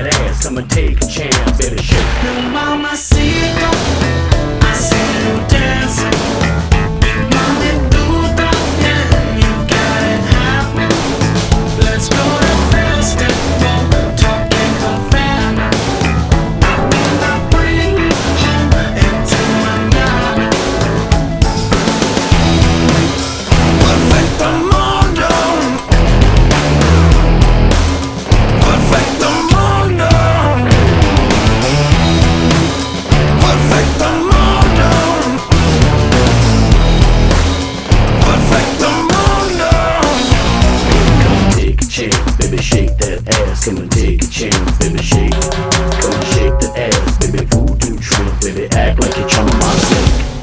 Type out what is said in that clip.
that ass, come and take a chance, baby, shake. Mamacita, I see you dancing. Mami, tú también, you got it happening. Let's go to festival, talking Havana. I will bring you home into mañana. Perfecto mundo, perfecto mundo, perfecto mundo, perfecto mundo. Come and take a chance, baby, shake that ass, come and take a chance, baby, shake. Come and shake that ass, baby, voodoo trip, baby, act like you're trying to my stick.